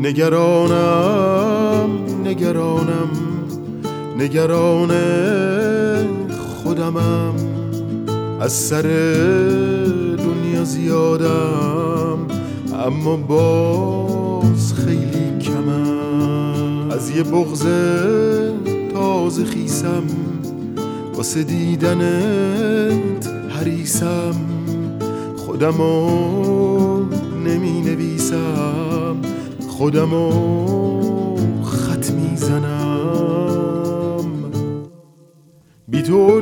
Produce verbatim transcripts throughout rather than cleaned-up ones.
نگرانم نگرانم نگران خودمم، از سر دنیا زیادم اما باز خیلی کمم. از یه بغض تازه خیسم واسه دیدنت حریصم، خودمو نمی نویسم خودمو خط میزنم. بی تو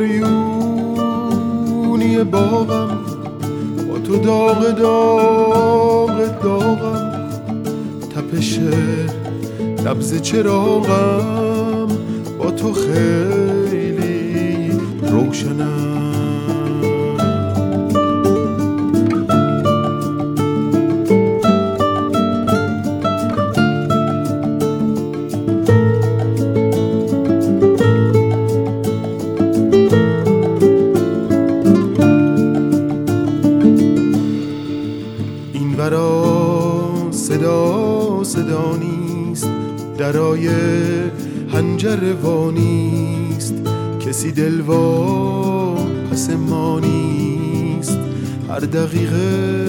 ریونی باغم، با تو داغ داغ داغم، تپش نبض چراغم با تو خیلی روشنم. صدا صدا نیست، درای حنجره وا نیست، کسی دلوا پس ما نیست. هر دقیقه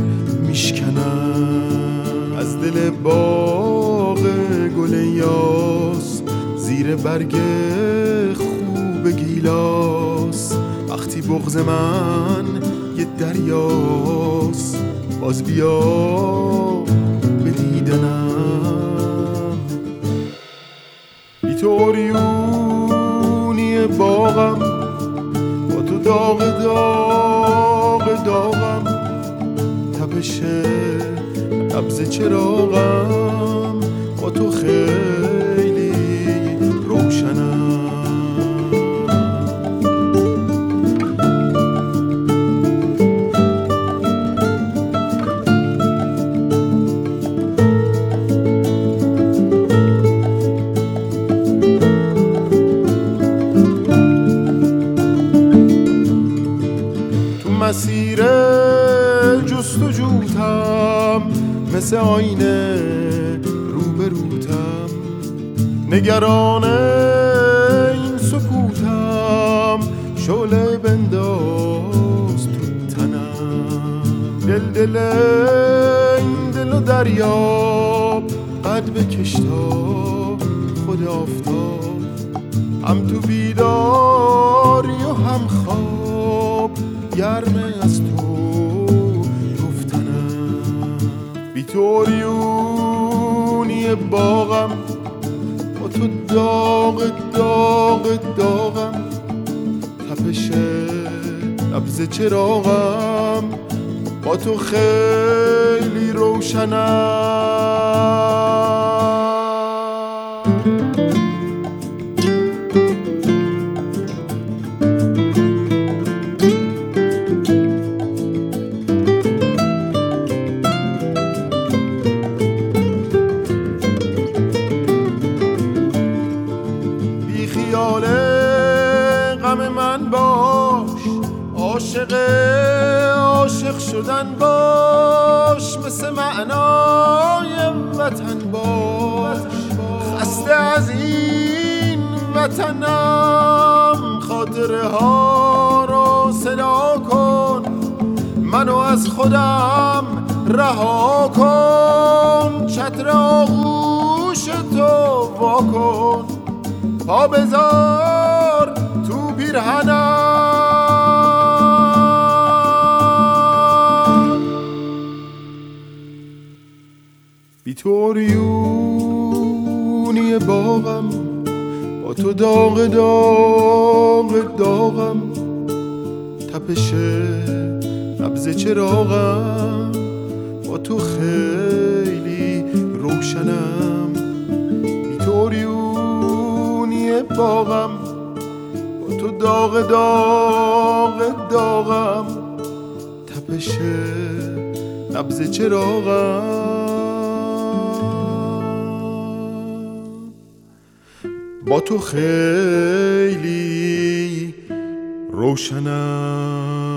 میشکنم از دل باغ گل یاس، زیر برگ خوب گیلاس. وقتی بغض من یه دریاست، باز بیا به دیدنم. بی تو عریونی باغم، با تو داغ داغ داغم، تپش نبض چراغم با تو خیلی روشنم. مسیر جستجوتم، مثل آینه روبروتم، نگران این سکوتم، شعله بنداز تو تنم. دل دل این دل و دریاب، قد بکش تا خود آفتاب، هم تو بیداری و هم خواب، گرمه از تو گفتنم. بی تو عریونی باغم، با تو داغ داغ داغم، تپش نبض چراغم با تو خیلی روشنم. غم من باش، عاشق عاشق شدن باش، مثل معنای وطن باش. خسته از این وطنم، خاطره ها رو صدا کن، منو از خودم رها کن. چتر آغوش تو وا کن، پا بذار تو پیرهنم. بی تو عریونی باغم، با تو داغ داغ داغم، تپش نبض چراغم با تو خیلی روشنم. بی تو عریونی باغم، با تو داغ داغ داغم، تپش نبض چراغم با تو خیلی روشنم.